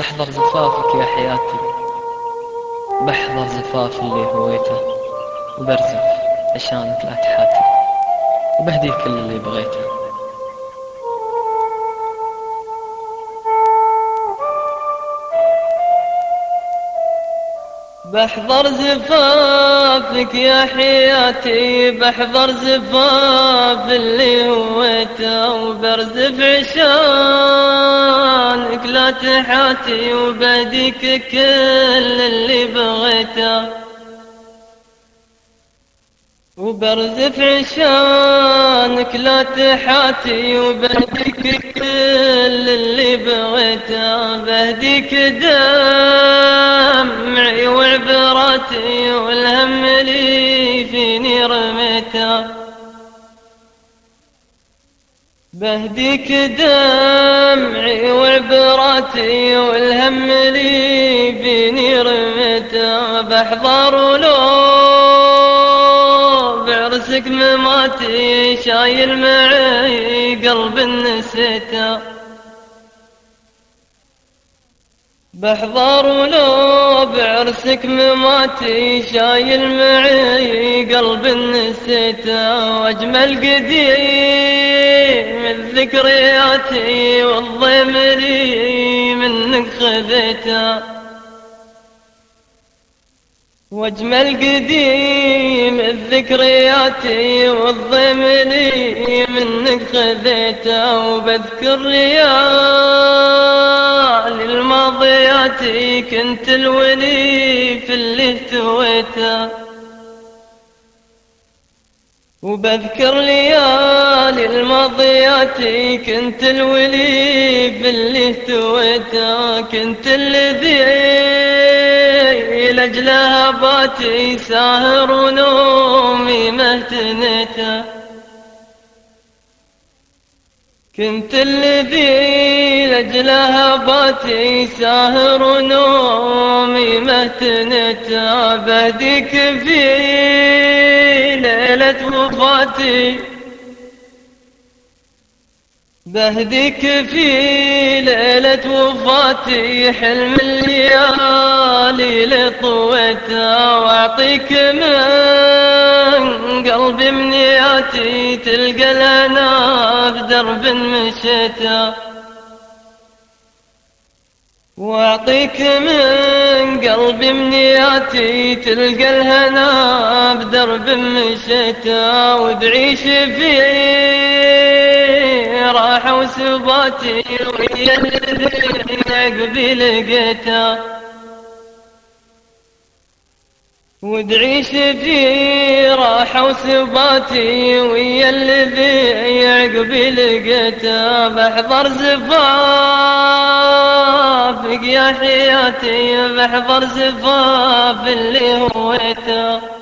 بحضر زفافك يا حياتي، بحضر زفاف اللي هويته، وبرزف عشانك لا تحاتي، وبهديك كل اللي بغيته. بحضر زفافك يا حياتي، بحضر زفاف اللي هويته، وبرزف عشانك لا تحاتي، وبهديك كل اللي بغيته. وبرزف عشانك لا تحاتي، وبهديك كل اللي بغيته. بهديك دمعي وعبراتي، والهم اللي فيني رميته. بهديك دمعي وعبراتي، والهم اللي فيني رميته. بحضر ولو بعرسك مماتي، شايل معي قلب نسيته. بحضر ولو بعرسك مماتي، شايل معي قلب نسيته. واجمل قديم الذكرياتي، والضيم لي منك خذيته. واجمل قديم الذكرياتي، والضيم لي منك خذيته. وبذكر ريال الماضياتي، كنت الولي في اللي اهتويته. وبذكر ليالي الماضياتي، كنت الولي في اللي اهتويته. كنت الذي لأجلها باتي، ساهر ونومي ما اهتنيته. كنت الذي لأجلها باتي، ساهر ونومي ما اهتنيته. بهديك في ليلة وفاتي، بهديك في ليلة وفاتي، حلم الليالي لطويته. واعطيك من قلبي منياتي، تلقى لنا بدرب مشيته. واعطيك من قلبي منياتي، تلقى الهنا بدرب مشيته. وتعيش في راحة وسباتي، ويا الذي عقبي لقيته. وتعيش في راحة وسباتي، ويا الذي عقبي لقيته. بحضر زفافك يا حياتي، بحضر زفاف اللي هويته.